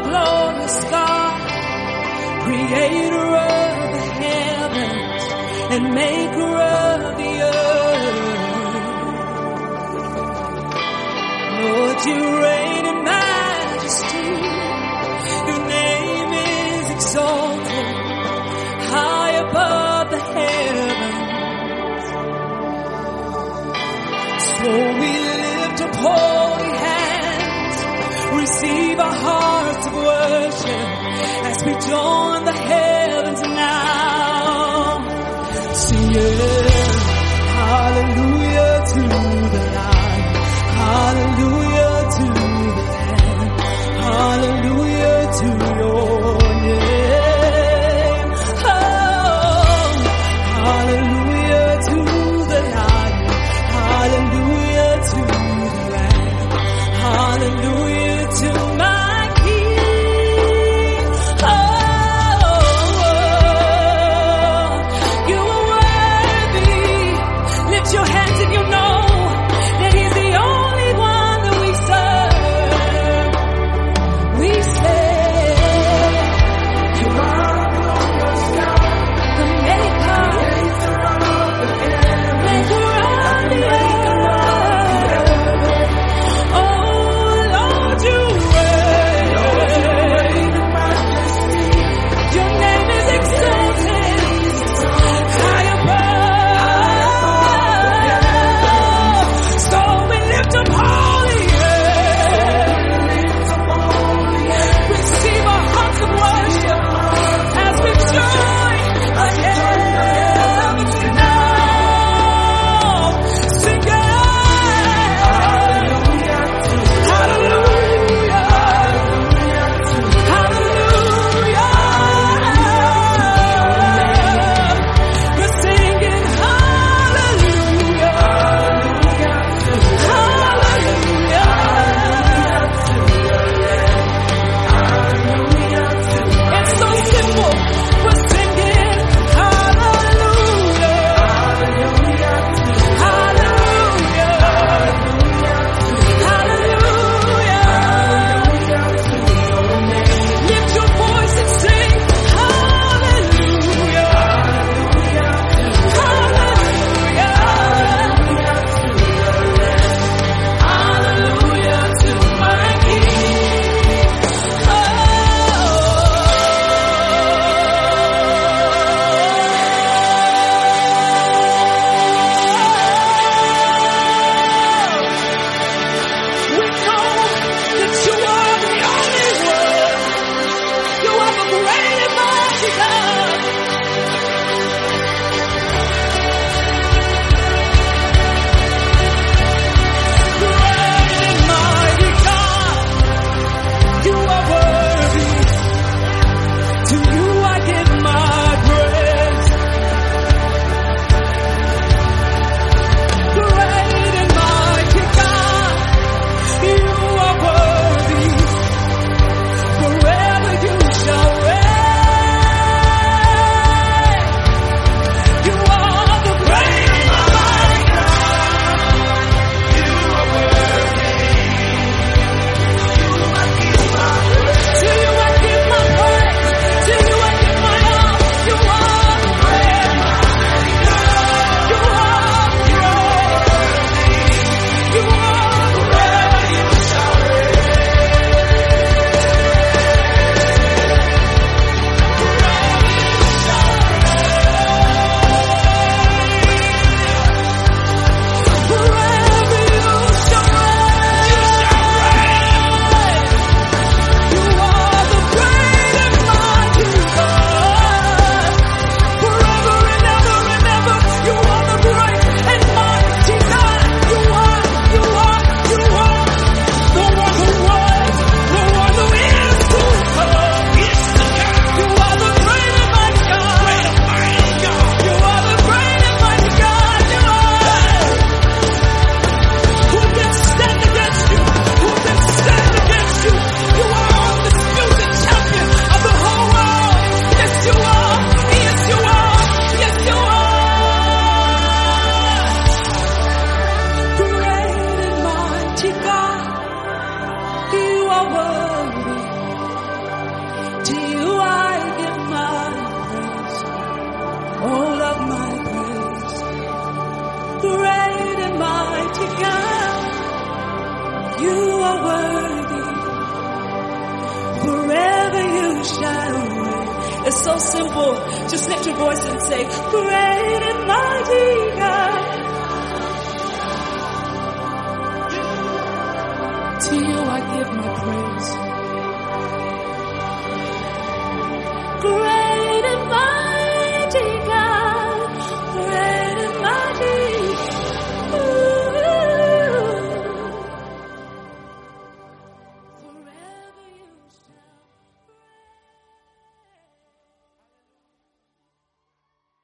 glorious God, creator of the heavens and maker of the earth. Lord, you reign in majesty. Your name is exalted high above the heavens. So we lift up holy hands, receive our hearts of worship as we join the heavens now. Sing it, hallelujah to the Lamb, hallelujah to the Lamb, hallelujah to your name. Oh, hallelujah to the Lamb, hallelujah to the Lamb, hallelujah to my King. Oh, you are worthy. You are worthy. Forever you shall reign. It's so simple. Just lift your voice and say, great and mighty God. To you I give my praise. Great